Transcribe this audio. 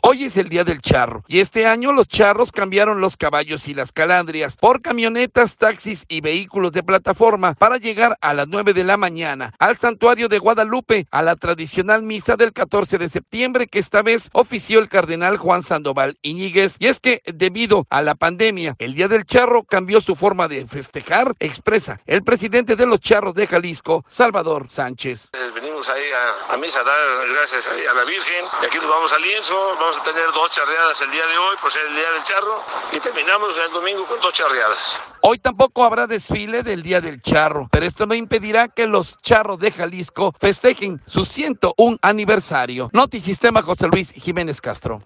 Hoy es el Día del Charro y este año los charros cambiaron los caballos y las calandrias por camionetas, taxis y vehículos de plataforma para llegar a las 9 de la mañana al Santuario de Guadalupe a la tradicional misa del 14 de septiembre que esta vez ofició el cardenal Juan Sandoval Iñiguez. Y es que debido a la pandemia, el Día del Charro cambió su forma de festejar, expresa el presidente de los Charros de Jalisco, Salvador Sánchez. Venimos ahí a misa a dar gracias a la Virgen y aquí nos vamos al lienzo, vamos a tener 2 charreadas el día de hoy por ser el Día del Charro y terminamos el domingo con 2 charreadas. Hoy tampoco habrá desfile del Día del Charro, pero esto no impedirá que los charros de Jalisco festejen su 101 aniversario. Notisistema, José Luis Jiménez Castro.